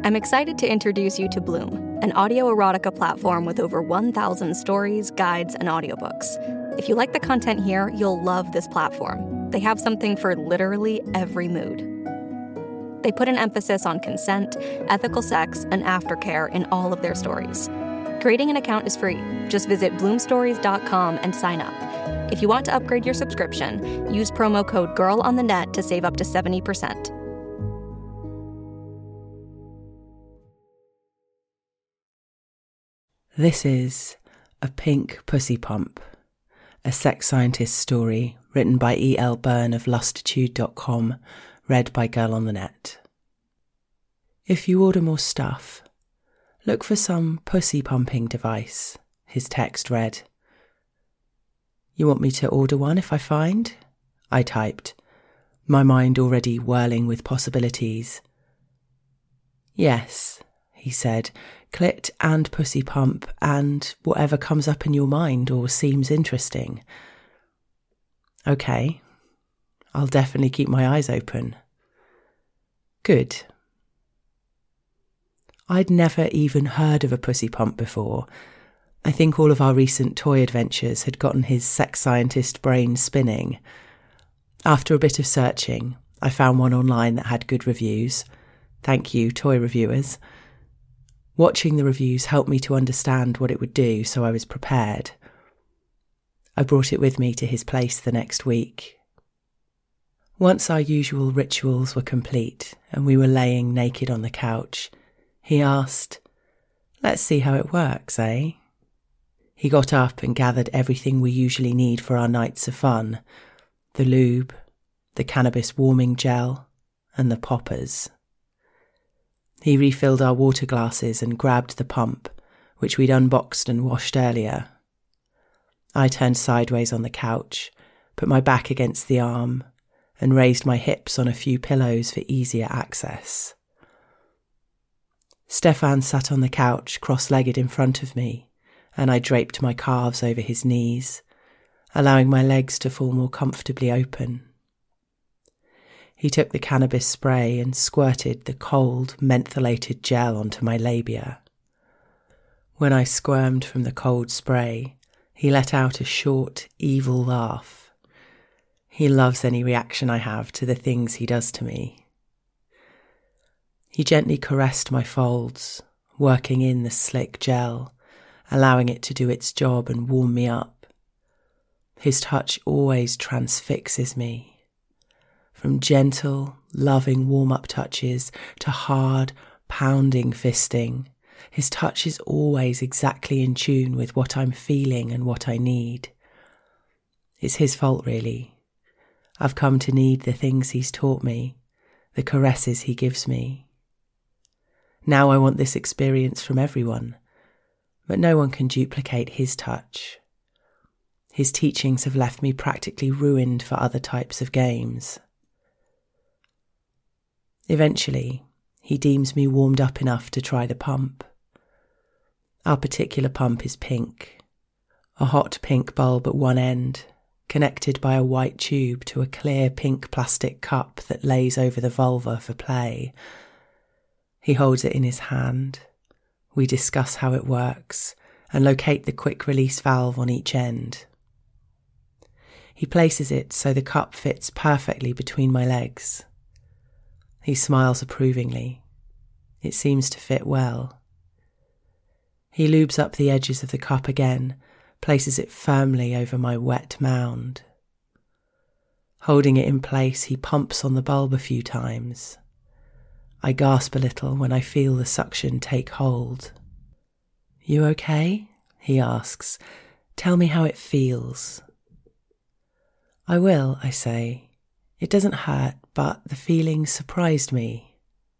I'm excited to introduce you to Bloom, an audio erotica platform with over 1,000 stories, guides, and audiobooks. If you like the content here, you'll love this platform. They have something for literally every mood. They put an emphasis on consent, ethical sex, and aftercare in all of their stories. Creating an account is free. Just visit bloomstories.com and sign up. If you want to upgrade your subscription, use promo code GIRLONTHENET to save up to 70%. This is A Pink Pussy Pump, a sex scientist story written by E.L. Byrne of Lustitude.com, read by Girl on the Net. If you order more stuff, look for some pussy pumping device, his text read. You want me to order one if I find? I typed, my mind already whirling with possibilities. Yes, he said, clit and pussy pump and whatever comes up in your mind or seems interesting. Okay, I'll definitely keep my eyes open. Good. I'd never even heard of a pussy pump before. I think all of our recent toy adventures had gotten his sex scientist brain spinning. After a bit of searching, I found one online that had good reviews. Thank you, toy reviewers. Watching the reviews helped me to understand what it would do, so I was prepared. I brought it with me to his place the next week. Once our usual rituals were complete and we were laying naked on the couch, he asked, "Let's see how it works, eh?" He got up and gathered everything we usually need for our nights of fun: the lube, the cannabis warming gel, and the poppers. He refilled our water glasses and grabbed the pump, which we'd unboxed and washed earlier. I turned sideways on the couch, put my back against the arm, and raised my hips on a few pillows for easier access. Stefan sat on the couch, cross-legged in front of me, and I draped my calves over his knees, allowing my legs to fall more comfortably open. He took the cannabis spray and squirted the cold, mentholated gel onto my labia. When I squirmed from the cold spray, he let out a short, evil laugh. He loves any reaction I have to the things he does to me. He gently caressed my folds, working in the slick gel, allowing it to do its job and warm me up. His touch always transfixes me. From gentle, loving warm-up touches to hard, pounding fisting, his touch is always exactly in tune with what I'm feeling and what I need. It's his fault, really. I've come to need the things he's taught me, the caresses he gives me. Now I want this experience from everyone, but no one can duplicate his touch. His teachings have left me practically ruined for other types of games. Eventually, he deems me warmed up enough to try the pump. Our particular pump is pink, a hot pink bulb at one end, connected by a white tube to a clear pink plastic cup that lays over the vulva for play. He holds it in his hand. We discuss how it works and locate the quick release valve on each end. He places it so the cup fits perfectly between my legs. He smiles approvingly. It seems to fit well. He lubes up the edges of the cup again, places it firmly over my wet mound. Holding it in place, he pumps on the bulb a few times. I gasp a little when I feel the suction take hold. "You okay?" he asks. "Tell me how it feels." "I will," I say. "It doesn't hurt, but the feeling surprised me."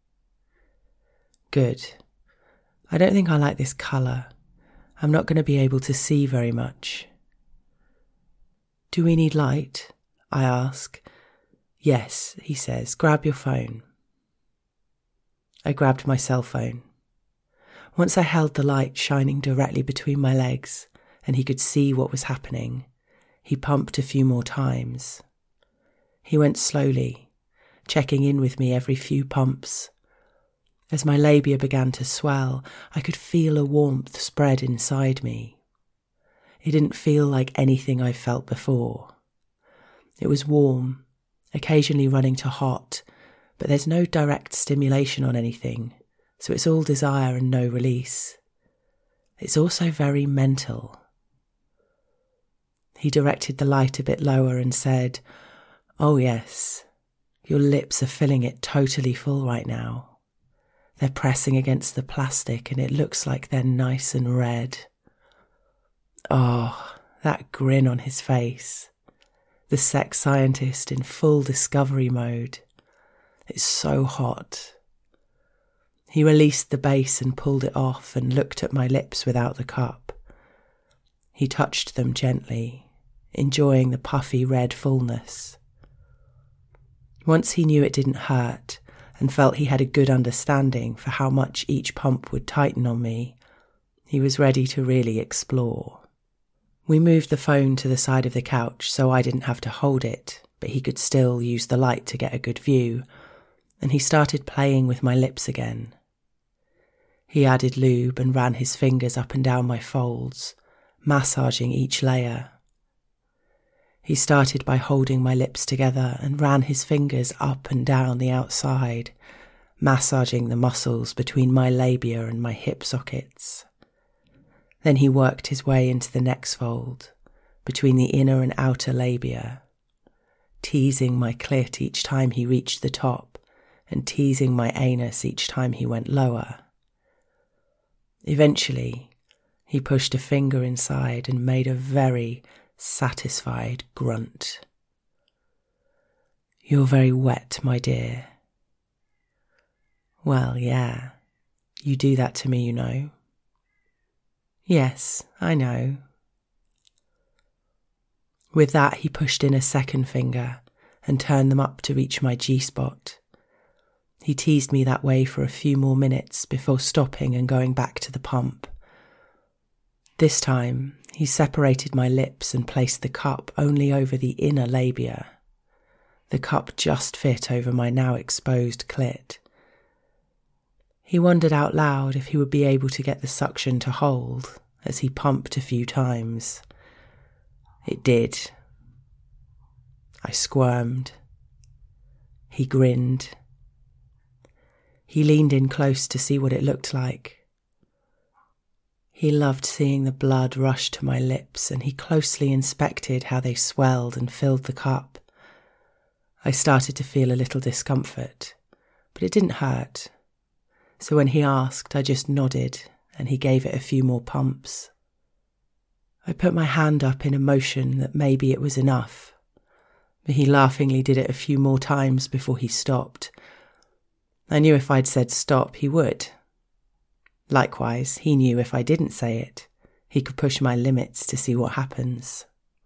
"Good. I don't think I like this colour. I'm not going to be able to see very much." "Do we need light?" I ask. "Yes," he says. "Grab your phone." I grabbed my cell phone. Once I held the light shining directly between my legs and he could see what was happening, he pumped a few more times. He went slowly, checking in with me every few pumps. As my labia began to swell, I could feel a warmth spread inside me. It didn't feel like anything I've felt before. It was warm, occasionally running to hot, but there's no direct stimulation on anything, so it's all desire and no release. It's also very mental. He directed the light a bit lower and said, "Oh yes, your lips are filling it totally full right now. They're pressing against the plastic and it looks like they're nice and red." Oh, that grin on his face. The sex scientist in full discovery mode. It's so hot. He released the base and pulled it off and looked at my lips without the cup. He touched them gently, enjoying the puffy red fullness. Once he knew it didn't hurt and felt he had a good understanding for how much each pump would tighten on me, he was ready to really explore. We moved the phone to the side of the couch so I didn't have to hold it, but he could still use the light to get a good view, and he started playing with my lips again. He added lube and ran his fingers up and down my folds, massaging each layer. He started by holding my lips together and ran his fingers up and down the outside, massaging the muscles between my labia and my hip sockets. Then he worked his way into the next fold, between the inner and outer labia, teasing my clit each time he reached the top and teasing my anus each time he went lower. Eventually, he pushed a finger inside and made a very satisfied grunt. "You're very wet, my dear." "Well, yeah, you do that to me, you know." "Yes, I know." With that, he pushed in a second finger and turned them up to reach my G-spot. He teased me that way for a few more minutes before stopping and going back to the pump. This time, he separated my lips and placed the cup only over the inner labia. The cup just fit over my now exposed clit. He wondered out loud if he would be able to get the suction to hold as he pumped a few times. It did. I squirmed. He grinned. He leaned in close to see what it looked like. He loved seeing the blood rush to my lips, and he closely inspected how they swelled and filled the cup. I started to feel a little discomfort, but it didn't hurt. So when he asked, I just nodded, and he gave it a few more pumps. I put my hand up in a motion that maybe it was enough, but he laughingly did it a few more times before he stopped. I knew if I'd said stop, he would. Likewise, he knew if I didn't say it, he could push my limits to see what happens.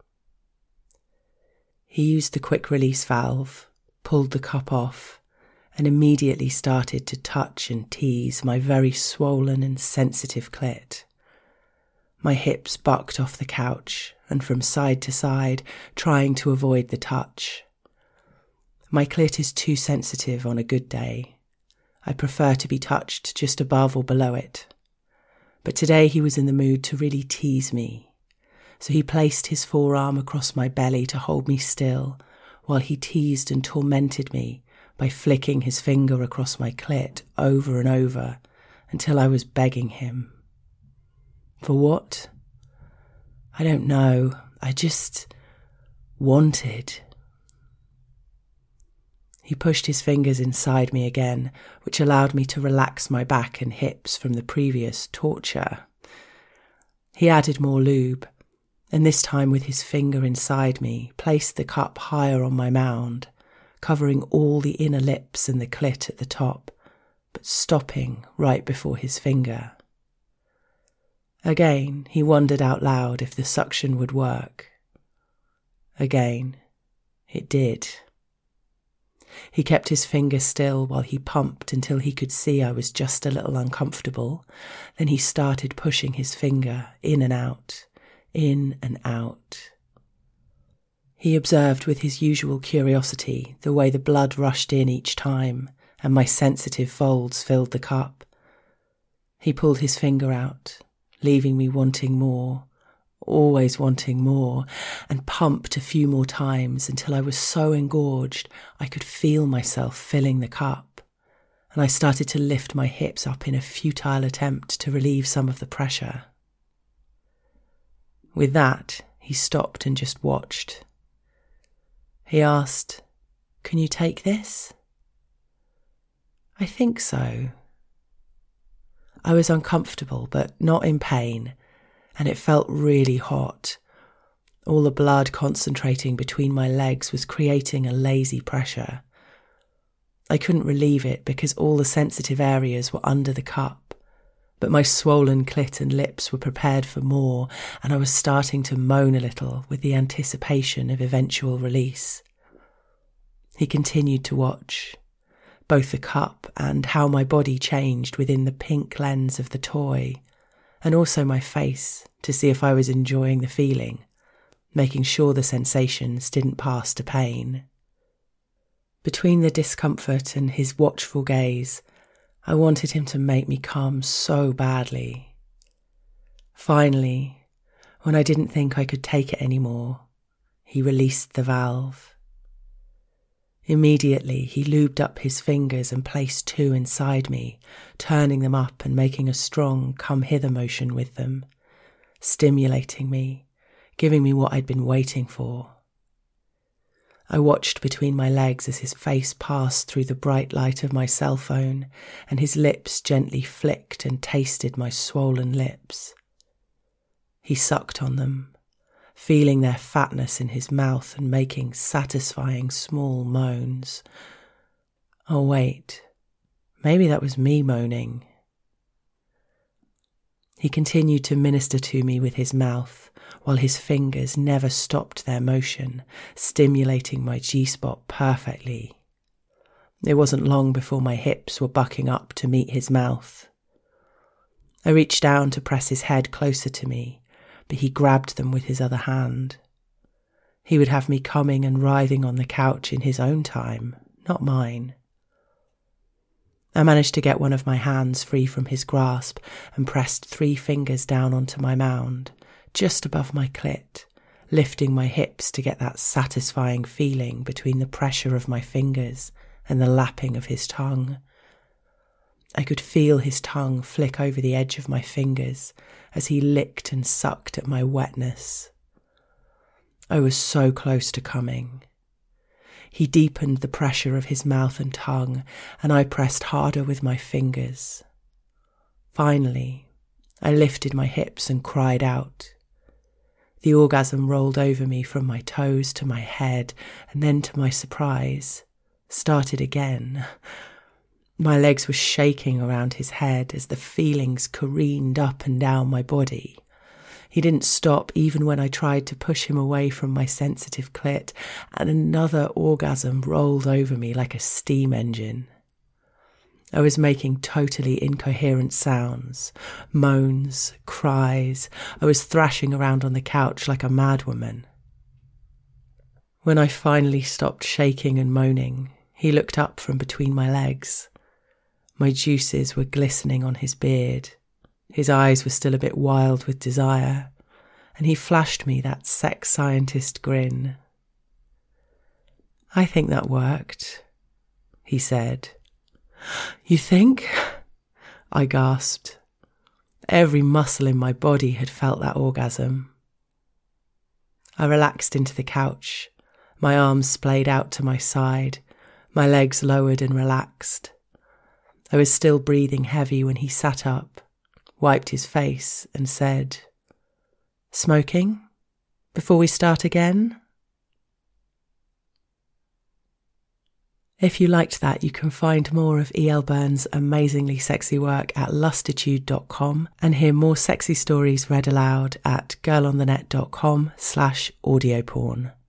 He used the quick release valve, pulled the cup off, and immediately started to touch and tease my very swollen and sensitive clit. My hips bucked off the couch and from side to side, trying to avoid the touch. My clit is too sensitive on a good day. I prefer to be touched just above or below it. But today he was in the mood to really tease me, so he placed his forearm across my belly to hold me still while he teased and tormented me by flicking his finger across my clit over and over until I was begging him. For what? I don't know. I just wanted. He pushed his fingers inside me again, which allowed me to relax my back and hips from the previous torture. He added more lube, and this time with his finger inside me, placed the cup higher on my mound, covering all the inner lips and the clit at the top, but stopping right before his finger. Again, he wondered out loud if the suction would work. Again, it did. He kept his finger still while he pumped until he could see I was just a little uncomfortable. Then he started pushing his finger in and out, in and out. He observed with his usual curiosity the way the blood rushed in each time and my sensitive folds filled the cup. He pulled his finger out, leaving me wanting more, always wanting more, and pumped a few more times until I was so engorged I could feel myself filling the cup, and I started to lift my hips up in a futile attempt to relieve some of the pressure. With that, he stopped and just watched. He asked, "Can you take this?" "I think so." I was uncomfortable, but not in pain, and it felt really hot. All the blood concentrating between my legs was creating a lazy pressure. I couldn't relieve it because all the sensitive areas were under the cup, but my swollen clit and lips were prepared for more, and I was starting to moan a little with the anticipation of eventual release. He continued to watch, both the cup and how my body changed within the pink lens of the toy, and also my face to see if I was enjoying the feeling, making sure the sensations didn't pass to pain. Between the discomfort and his watchful gaze, I wanted him to make me come so badly. Finally, when I didn't think I could take it anymore, he released the valve. Immediately, he lubed up his fingers and placed 2 inside me, turning them up and making a strong come-hither motion with them, stimulating me, giving me what I'd been waiting for. I watched between my legs as his face passed through the bright light of my cell phone, and his lips gently flicked and tasted my swollen lips. He sucked on them, feeling their fatness in his mouth and making satisfying small moans. Oh wait, maybe that was me moaning. He continued to minister to me with his mouth, while his fingers never stopped their motion, stimulating my G-spot perfectly. It wasn't long before my hips were bucking up to meet his mouth. I reached down to press his head closer to me, but he grabbed them with his other hand. He would have me coming and writhing on the couch in his own time, not mine. I managed to get one of my hands free from his grasp and pressed 3 fingers down onto my mound, just above my clit, lifting my hips to get that satisfying feeling between the pressure of my fingers and the lapping of his tongue. I could feel his tongue flick over the edge of my fingers as he licked and sucked at my wetness. I was so close to coming. He deepened the pressure of his mouth and tongue, and I pressed harder with my fingers. Finally, I lifted my hips and cried out. The orgasm rolled over me from my toes to my head, and then, to my surprise, started again. My legs were shaking around his head as the feelings careened up and down my body. He didn't stop even when I tried to push him away from my sensitive clit, and another orgasm rolled over me like a steam engine. I was making totally incoherent sounds, moans, cries. I was thrashing around on the couch like a madwoman. When I finally stopped shaking and moaning, he looked up from between my legs. My juices were glistening on his beard. His eyes were still a bit wild with desire, and he flashed me that sex scientist grin. "I think that worked," he said. "You think?" I gasped. Every muscle in my body had felt that orgasm. I relaxed into the couch, my arms splayed out to my side, my legs lowered and relaxed. I was still breathing heavy when he sat up, wiped his face and said, "Smoking? Before we start again?" If you liked that, you can find more of E.L. Burns' amazingly sexy work at lustitude.com and hear more sexy stories read aloud at girlonthenet.com/audioporn.